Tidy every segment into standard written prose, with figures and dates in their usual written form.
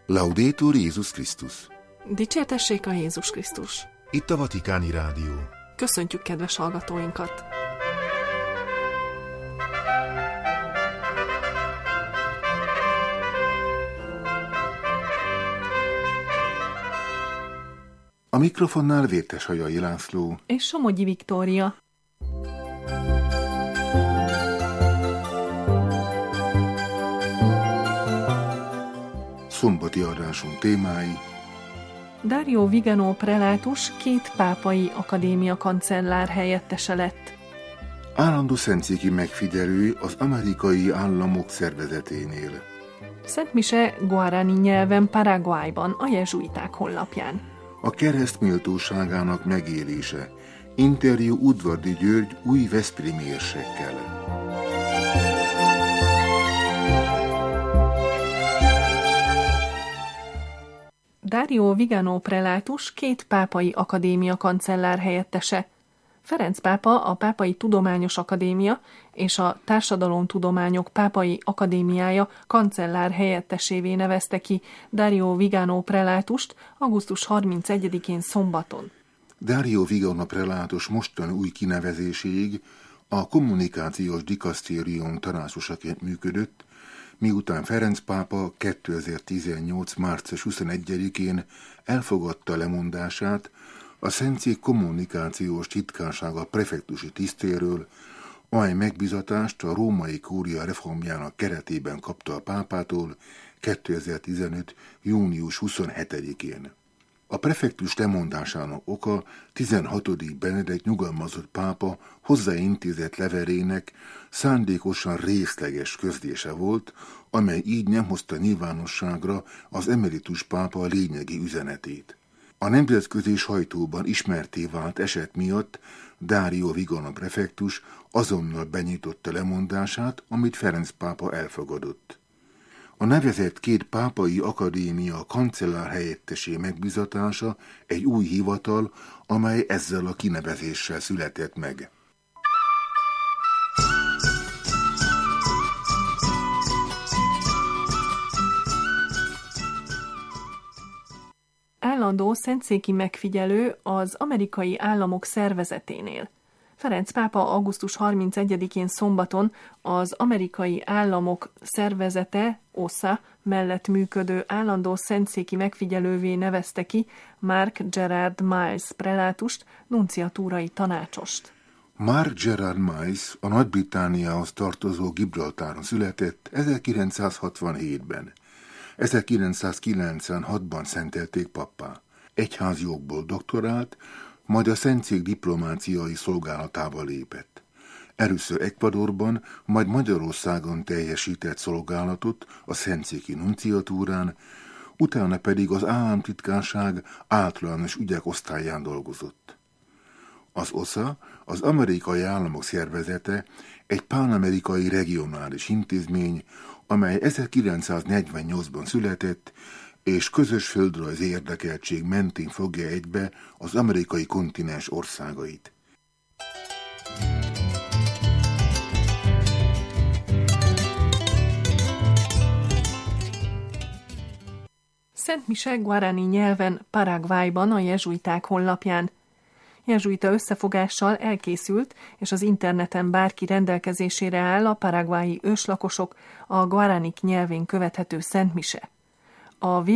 Laudetur Jézus Krisztus. Dicsértessék a Jézus Krisztus. Itt a Vatikáni Rádió. Köszöntjük kedves hallgatóinkat! A mikrofonnál Vérteshajai László és Somogyi Viktória. Szombati adásunk témái: Dario Vigano prelátus 2 pápai akadémia kancellár helyettese lett. Állandó szentszéki megfigyelő az Amerikai Államok Szervezeténél. Szent mise guarani nyelven Paraguayban, a jezsuiták honlapján. A kereszt méltóságának megélése. Interjú Udvardi György új veszprémi érsekkel. Dario Vigano prelátus 2 pápai akadémia kancellár helyettese. Ferenc pápa a Pápai Tudományos Akadémia és a Társadalomtudományok Pápai Akadémiája kancellár helyettesévé nevezte ki Dario Vigano prelátust augusztus 31-én szombaton. Dario Vigano prelátus mostani új kinevezéséig a kommunikációs dikasztérium tanácsosaként működött, miután Ferenc pápa 2018. március 21-én elfogadta lemondását a Szentszék kommunikációs titkársága prefektusi tisztéről, amely megbizatást a római kúria reformjának keretében kapta a pápától 2015. június 27-én. A prefektus lemondásának oka 16. Benedek nyugalmazott pápa hozzáintézett levelének szándékosan részleges közlése volt, amely így nem hozta nyilvánosságra az emeritus pápa lényegi üzenetét. A nemzetközi sajtóban ismertté vált eset miatt Dario Vigano prefektus azonnal benyitotta lemondását, amit Ferenc pápa elfogadott. A nevezett 2 pápai akadémia kancellár helyettesé megbizatása egy új hivatal, amely ezzel a kinevezéssel született meg. Állandó szentszéki megfigyelő az Amerikai Államok Szervezeténél. Ferenc pápa augusztus 31-én szombaton az Amerikai Államok Szervezete, OSA mellett működő állandó szentszéki megfigyelővé nevezte ki Mark Gerard Miles prelátust, nunciatúrai tanácsost. Mark Gerard Miles a Nagy-Britanniához tartozó Gibraltáron született 1967-ben. 1996-ban szentelték pappá. Egyházjogból doktorált, majd a Szentszék diplomáciai szolgálatába lépett. Először Ecuadorban, majd Magyarországon teljesített szolgálatot a szentszéki nunciatúrán, utána pedig az államtitkárság általános ügyek osztályán dolgozott. Az OSA, az Amerikai Államok Szervezete egy pánamerikai regionális intézmény, amely 1948-ban született, és közös földrajzi érdekeltség mentén fogja egybe az amerikai kontinens országait. Szent mise guarani nyelven Paraguayban, a jezsuiták honlapján. Jezsuita összefogással elkészült, és az interneten bárki rendelkezésére áll a paraguayi őslakosok a guaranik nyelvén követhető szent mise. A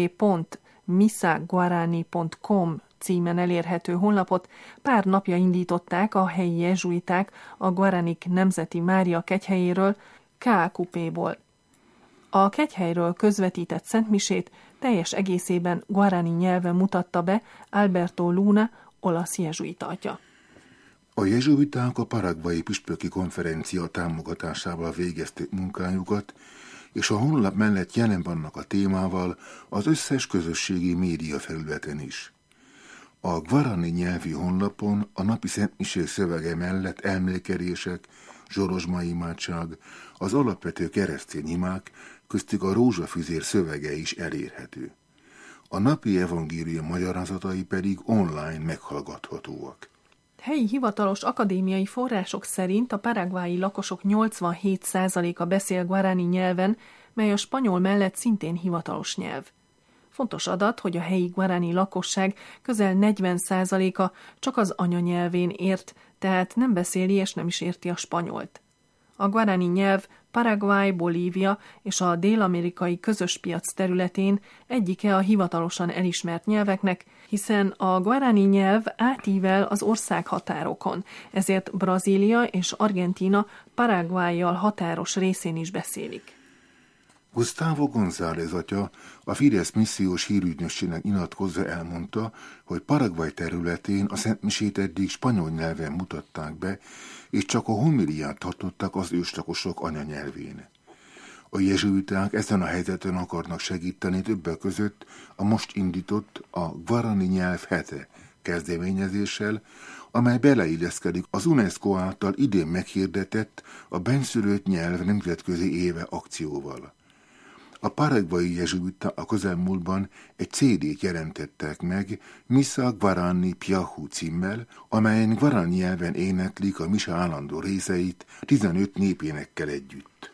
www.misaguarani.com címen elérhető honlapot pár napja indították a helyi jezsuiták a Guaranik Nemzeti Mária kegyhelyéről, KQP-ból. A kegyhelyről közvetített szentmisét teljes egészében guarani nyelven mutatta be Alberto Luna, olasz jezsuita atya. A jezsuiták a paraguayi püspöki konferencia támogatásával végezték munkájukat, és a honlap mellett jelen vannak a témával az összes közösségi média felületen is. A guarani nyelvi honlapon a napi szentmisé szövege mellett emlékelések, zsorozsmai imádság, az alapvető keresztény imák, köztük a rózsafüzér szövege is elérhető. A napi evangélium magyarázatai pedig online meghallgathatóak. Helyi hivatalos akadémiai források szerint a paraguayi lakosok 87%-a beszél guarani nyelven, mely a spanyol mellett szintén hivatalos nyelv. Fontos adat, hogy a helyi guaráni lakosság közel 40%-a csak az anyanyelvén ért, tehát nem beszéli és nem is érti a spanyolt. A guaráni nyelv Paraguay, Bolívia és a dél-amerikai közös piac területén egyike a hivatalosan elismert nyelveknek, hiszen a guaráni nyelv átível az országhatárokon, ezért Brazília és Argentína Paraguayyal határos részén is beszélik. Gustavo González atya a Fidesz missziós hírügynökségnek nyilatkozva elmondta, hogy Paraguay területén a szentmisét eddig spanyol nyelven mutatták be, és csak a homiliát tartottak az őslakosok anyanyelvén. A jezsuiták ezen a helyzeten akarnak segíteni, többek között a most indított a Guarani nyelv hete kezdeményezéssel, amely beleilleszkedik az UNESCO által idén meghirdetett a benszülött nyelv nemzetközi éve akcióval. A paraguayi jezsuita a közelmúltban egy CD-t jelentettek meg Missa Guarani Piahu címmel, amelyen guarani nyelven éneklik a mise állandó részeit 15 népénekkel együtt.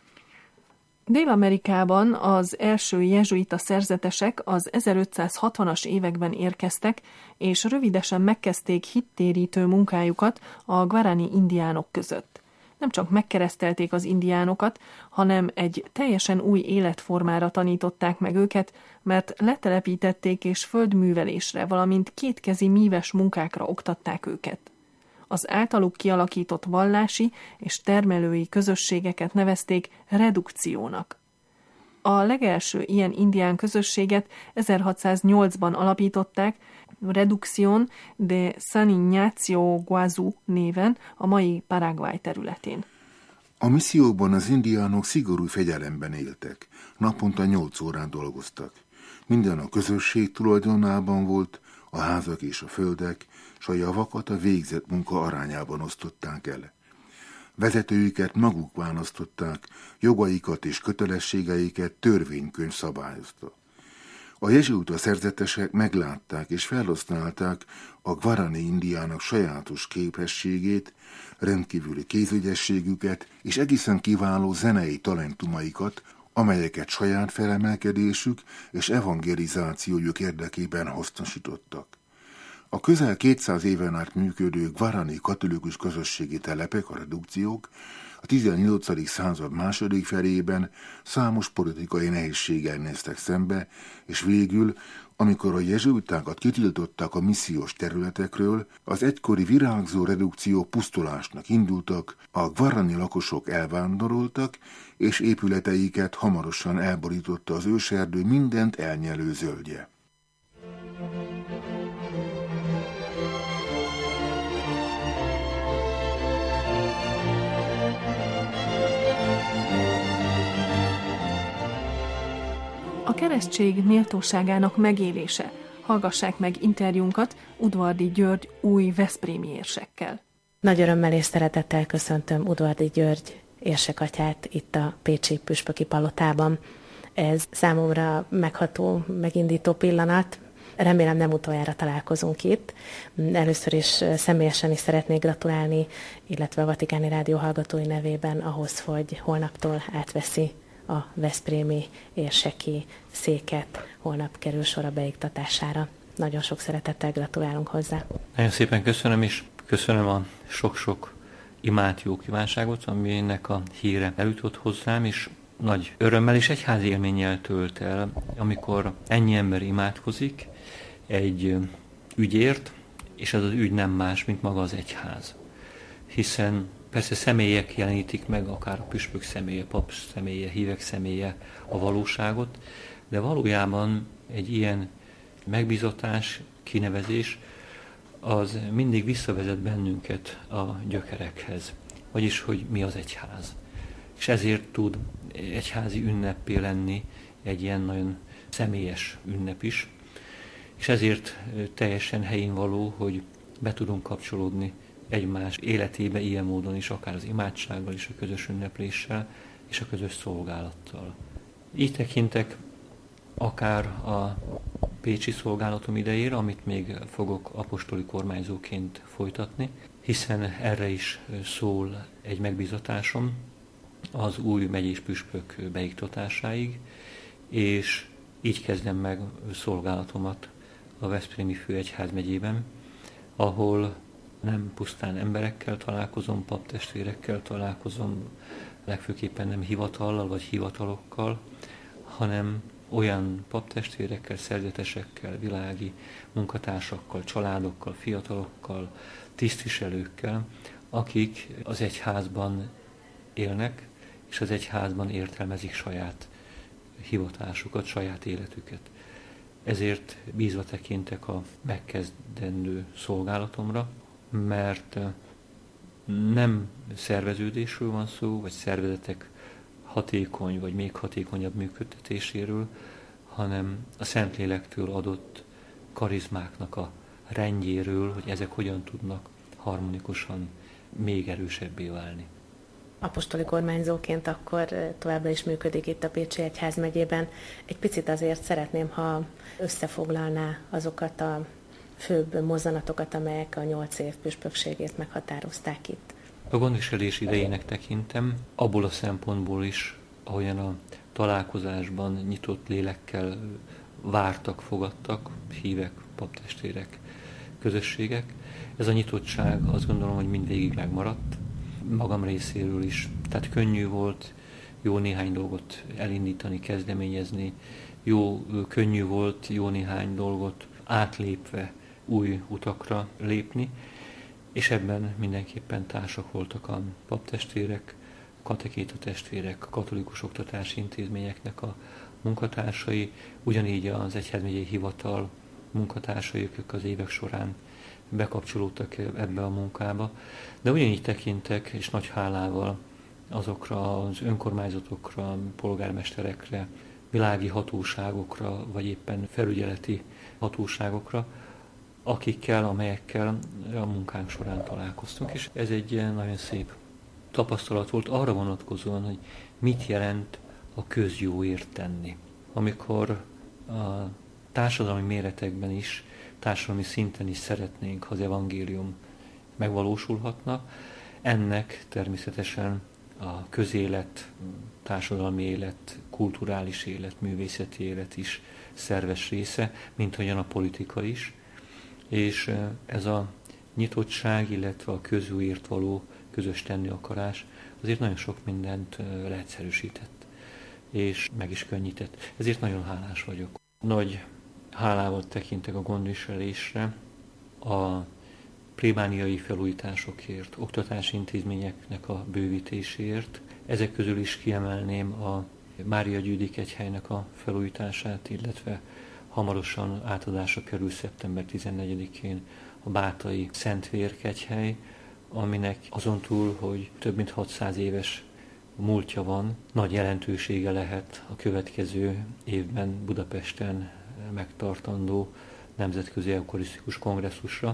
Dél-Amerikában az első jezsuita szerzetesek az 1560-as években érkeztek, és rövidesen megkezdték hittérítő munkájukat a guarani indiánok között. Nem csak megkeresztelték az indiánokat, hanem egy teljesen új életformára tanították meg őket, mert letelepítették és földművelésre, valamint kétkezi míves munkákra oktatták őket. Az általuk kialakított vallási és termelői közösségeket nevezték redukciónak. A legelső ilyen indián közösséget 1608-ban alapították, Reducción de San Ignacio Guazú néven a mai Paraguay területén. A misszióban az indiánok szigorú fegyelemben éltek, naponta 8 órán dolgoztak. Minden a közösség tulajdonában volt, a házak és a földek, s a javakat a végzett munka arányában osztották el. Vezetőiket maguk választották, jogaikat és kötelességeiket törvénykönyv szabályozta. A jezsuita szerzetesek meglátták és felhasználták a guarani indiának sajátos képességét, rendkívüli kézügyességüket és egészen kiváló zenei talentumaikat, amelyeket saját felemelkedésük és evangelizációjuk érdekében hasznosítottak. A közel 200 éven át működő guarani katolikus közösségi telepek, a redukciók, a 18. század második felében számos politikai nehézséggel néztek szembe, és végül, amikor a jezsuitákat kitiltották a missziós területekről, az egykori virágzó redukció pusztulásnak indultak, a guarani lakosok elvándoroltak, és épületeiket hamarosan elborította az őserdő mindent elnyelő zöldje. A keresztség méltóságának megélése. Hallgassák meg interjúnkat Udvardy György új veszprémi érsekkel. Nagy örömmel és szeretettel köszöntöm Udvardy György érsekatyát itt a pécsi püspöki palotában. Ez számomra megható, megindító pillanat. Remélem nem utoljára találkozunk itt. Először is személyesen is szeretnék gratulálni, illetve a Vatikáni Rádió hallgatói nevében ahhoz, hogy holnaptól átveszi a veszprémi érseki széket, holnap kerül sor a beiktatására. Nagyon sok szeretettel gratulálunk hozzá. Nagyon szépen köszönöm, és köszönöm a sok-sok imád, jó kívánságot, aminek a híre eljutott hozzám, és nagy örömmel és egyházi élménnyel tölt el, amikor ennyi ember imádkozik egy ügyért, és ez az ügy nem más, mint maga az egyház. Hiszen persze személyek jelenítik meg, akár a püspök személye, pap személye, hívek személye a valóságot, de valójában egy ilyen megbízatás, kinevezés, az mindig visszavezet bennünket a gyökerekhez, vagyis, hogy mi az egyház. És ezért tud egyházi ünnepé lenni egy ilyen nagyon személyes ünnep is, és ezért teljesen helyén való, hogy be tudunk kapcsolódni egymás életébe ilyen módon is, akár az imádsággal is, a közös ünnepléssel és a közös szolgálattal. Így tekintek akár a pécsi szolgálatom idejére, amit még fogok apostoli kormányzóként folytatni, hiszen erre is szól egy megbízatásom az új megyés püspök beiktatásáig, és Így kezdem meg szolgálatomat a Veszprémi Főegyházmegyében, ahol nem pusztán emberekkel találkozom, paptestvérekkel találkozom, legfőképpen nem hivatallal vagy hivatalokkal, hanem olyan paptestvérekkel, szerzetesekkel, világi munkatársakkal, családokkal, fiatalokkal, tisztviselőkkel, akik az egyházban élnek, és az egyházban értelmezik saját hivatásukat, saját életüket. Ezért bízva tekintek a megkezdendő szolgálatomra, mert nem szerveződésről van szó, vagy szervezetek hatékony, vagy még hatékonyabb működtetéséről, hanem a Szentlélektől adott karizmáknak a rendjéről, hogy ezek hogyan tudnak harmonikusan még erősebbé válni. Apostoli kormányzóként akkor továbbra is működik itt a Pécsi Egyházmegyében. Egy picit azért szeretném, ha összefoglalná azokat a főbb mozzanatokat, amelyek a 8 év püspökségét meghatározták itt. A gondviselés idejének tekintem, abból a szempontból is, ahogyan a találkozásban nyitott lélekkel vártak, fogadtak hívek, paptestvérek, közösségek. Ez a nyitottság azt gondolom, hogy mindvégig megmaradt, magam részéről is. Tehát könnyű volt jó néhány dolgot elindítani, kezdeményezni, könnyű volt jó néhány dolgot átlépve új utakra lépni, és ebben mindenképpen társak voltak a paptestvérek, katekéta testvérek, a katolikus oktatási intézményeknek a munkatársai, ugyanígy az egyházmegyei hivatal munkatársai, ők az évek során bekapcsolódtak ebbe a munkába, de ugyanígy tekintek, és nagy hálával azokra az önkormányzatokra, polgármesterekre, világi hatóságokra, vagy éppen felügyeleti hatóságokra, amelyekkel a munkánk során találkoztunk, és ez egy nagyon szép tapasztalat volt arra vonatkozóan, hogy mit jelent a közjóért tenni. Amikor a társadalmi méretekben is, társadalmi szinten is szeretnénk, ha az evangélium megvalósulhatna, ennek természetesen a közélet, társadalmi élet, kulturális élet, művészeti élet is szerves része, mint ahogyan a politika is. És ez a nyitottság, illetve a közjóért való közös tenni akarás azért nagyon sok mindent leegyszerűsített, és meg is könnyített. Ezért nagyon hálás vagyok. Nagy hálával tekintek a gondviselésre, a plébániai felújításokért, oktatási intézményeknek a bővítéséért. Ezek közül is kiemelném a Mária Gyűdik egyhelynek a felújítását, illetve hamarosan átadásra kerül szeptember 14-én a Bátai Szentvérk egyhely, aminek azon túl, hogy több mint 600 éves múltja van, nagy jelentősége lehet a következő évben Budapesten megtartandó nemzetközi eukarisztikus kongresszusra,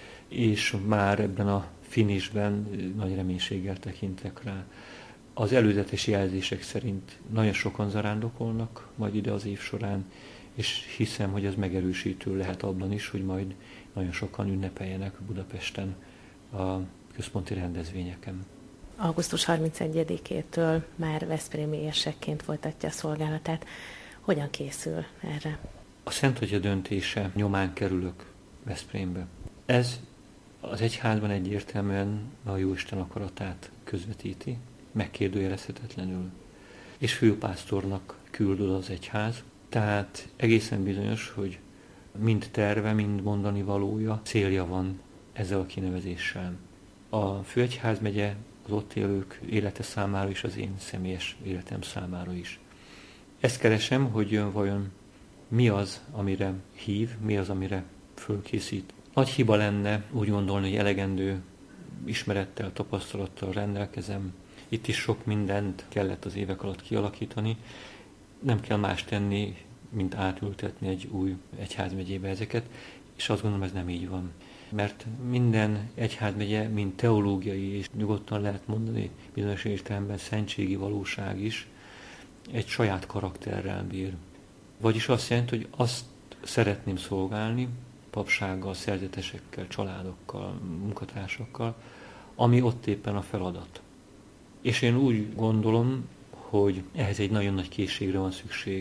és már ebben a finisben nagy reménységgel tekintek rá. Az előzetes jelzések szerint nagyon sokan zarándokolnak majd ide az év során, és hiszem, hogy ez megerősítő lehet abban is, hogy majd nagyon sokan ünnepeljenek Budapesten a központi rendezvényeken. Augusztus 31-től már veszprémi érsekként folytatja a szolgálatát. Hogyan készül erre? A Szent Atya döntése nyomán kerülök Veszprémbe. Ez az egyházban egyértelműen a Jóisten akaratát közvetíti, megkérdőjelezhetetlenül, és főpásztornak küld oda az egyház, tehát egészen bizonyos, hogy mind terve, mind mondani valója, célja van ezzel a kinevezéssel. A főegyházmegye az ott élők élete számára is, az én személyes életem számára is. Ezt keresem, hogy vajon mi az, amire hív, mi az, amire fölkészít. Nagy hiba lenne úgy gondolni, hogy elegendő ismerettel, tapasztalattal rendelkezem. Itt is sok mindent kellett az évek alatt kialakítani. Nem kell más tenni, mint átültetni egy új egyházmegyébe ezeket, és azt gondolom, ez nem így van. Mert minden egyházmegye, mint teológiai, és nyugodtan lehet mondani bizonyos értelemben szentségi valóság is, egy saját karakterrel bír. Vagyis azt jelenti, hogy azt szeretném szolgálni, papsággal, szerzetesekkel, családokkal, munkatársakkal, ami ott éppen a feladat. És én úgy gondolom, hogy ehhez egy nagyon nagy készségre van szükség,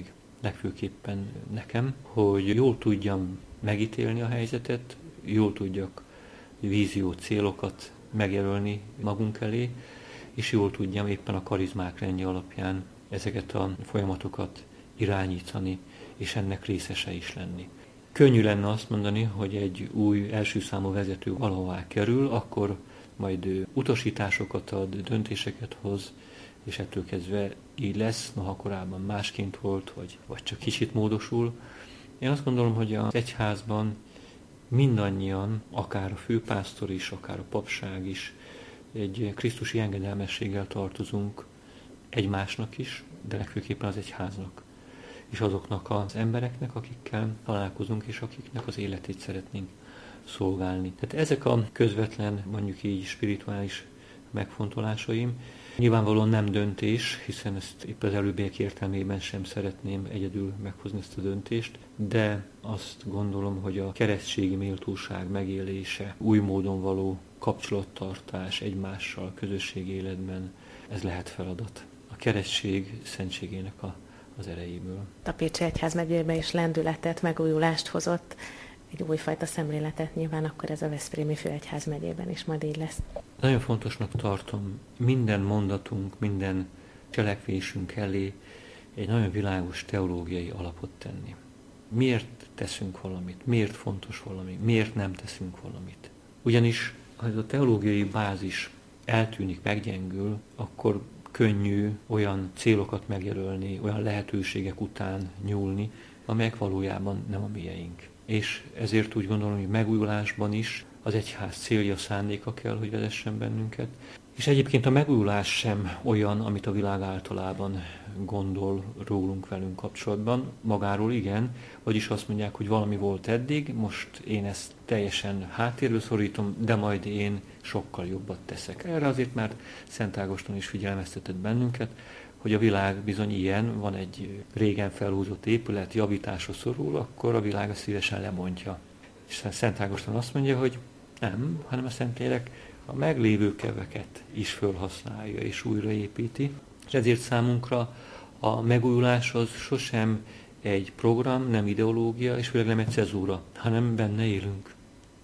legfőképpen nekem, hogy jól tudjam megítélni a helyzetet, jól tudjak vízió, célokat megjelölni magunk elé, és jól tudjam éppen a karizmák rendje alapján ezeket a folyamatokat irányítani, és ennek részese is lenni. Könnyű lenne azt mondani, hogy egy új első számú vezető valahová kerül, akkor majd utasításokat ad, döntéseket hoz, és ettől kezdve így lesz, noha korábban másként volt, vagy csak kicsit módosul. Én azt gondolom, hogy az egyházban mindannyian, akár a főpásztor is, akár a papság is, egy krisztusi engedelmességgel tartozunk egymásnak is, de legfőképpen az egyháznak, és azoknak az embereknek, akikkel találkozunk, és akiknek az életét szeretnénk szolgálni. Tehát ezek a közvetlen, mondjuk így spirituális megfontolásaim. Nyilvánvalóan nem döntés, hiszen ezt épp az előbbiek értelmében sem szeretném egyedül meghozni ezt a döntést, de azt gondolom, hogy a keresztségi méltóság megélése, új módon való kapcsolattartás egymással, közösségi életben, ez lehet feladat. A keresztség szentségének az erejéből. A Pécsi Egyházmegyében is lendületet, megújulást hozott, egy újfajta szemléletet, nyilván akkor ez a Veszprémi Főegyházmegyében is majd így lesz. Nagyon fontosnak tartom minden mondatunk, minden cselekvésünk elé egy nagyon világos teológiai alapot tenni. Miért teszünk valamit? Miért fontos valami? Miért nem teszünk valamit? Ugyanis, ha ez a teológiai bázis eltűnik, meggyengül, akkor könnyű olyan célokat megjelölni, olyan lehetőségek után nyúlni, amelyek valójában nem a mieink. És ezért úgy gondolom, hogy megújulásban is az egyház célja, szándéka kell, hogy vezessen bennünket. És egyébként a megújulás sem olyan, amit a világ általában gondol rólunk, velünk kapcsolatban. Magáról igen, vagyis azt mondják, hogy valami volt eddig, most én ezt teljesen háttérbe szorítom, de majd én sokkal jobbat teszek. Erre azért már Szent Ágoston is figyelmeztetett bennünket, hogy a világ bizony ilyen, van egy régen felhúzott épület, javításra szorul, akkor a világ a szívesen lebontja. És Szent Ágoston azt mondja, hogy nem, hanem a Szentlélek a meglévő köveket is felhasználja és újraépíti. És ezért számunkra a megújulás az sosem egy program, nem ideológia, és főleg nem egy cezúra, hanem benne élünk.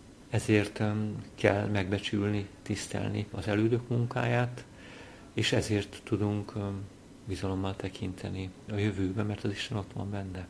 Ezért kell megbecsülni, tisztelni az elődök munkáját, és ezért tudunk bizalommal tekinteni a jövőbe, mert az Isten ott van benne.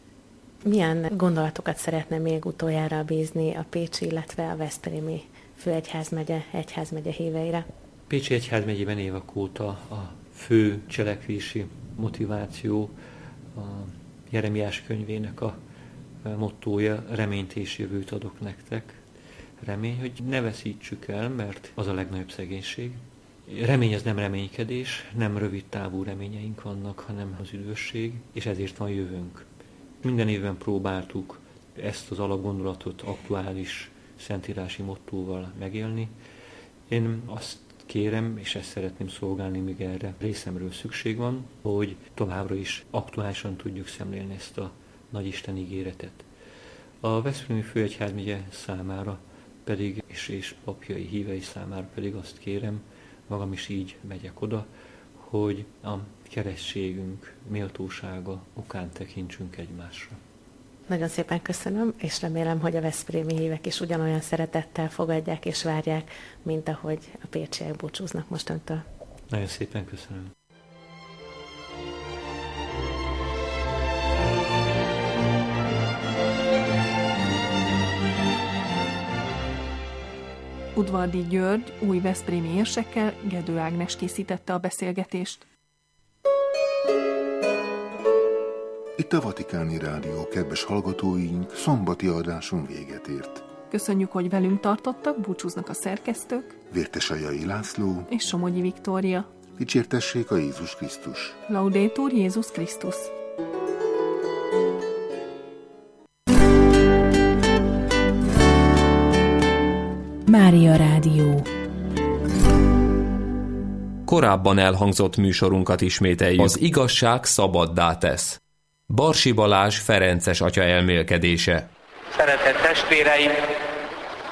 Milyen gondolatokat szeretne még utoljára bízni a pécsi, illetve a veszprémi Főegyházmegye híveire? Pécsi Egyházmegyében évek óta a fő cselekvési motiváció a Jeremiás könyvének a mottója, reményt és jövőt adok nektek. Remény, hogy ne veszítsük el, mert az a legnagyobb szegénység. Remény az nem reménykedés, nem rövid távú reményeink vannak, hanem az üdvösség, és ezért van jövőnk. Minden évben próbáltuk ezt az alapgondolatot aktuális szentírási mottóval megélni. Én azt kérem, és ezt szeretném szolgálni, míg erre részemről szükség van, hogy továbbra is aktuálisan tudjuk szemlélni ezt a nagy Isten ígéretet. A Veszprémi Főegyházmegye számára pedig, és papjai hívei számára pedig azt kérem, magam is így megyek oda, hogy a keresztségünk méltósága okán tekintsünk egymásra. Nagyon szépen köszönöm, és remélem, hogy a veszprémi hívek is ugyanolyan szeretettel fogadják és várják, mint ahogy a pécsiek búcsúznak most öntől. Nagyon szépen köszönöm. Udvardy György új veszprémi érsekkel Gedő Ágnes készítette a beszélgetést. Itt a Vatikáni Rádió, kedves hallgatóink, szombati adáson véget ért. Köszönjük, hogy velünk tartottak, búcsúznak a szerkesztők, Vértesajai László és Somogyi Viktória. Dicsértessék a Jézus Krisztus. Laudetur Jézus Krisztus. Mária Rádió. Korábban elhangzott műsorunkat ismételjük. Az igazság szabaddá tesz. Barsi Balázs ferences atya elmélkedése. Szeretett testvéreim,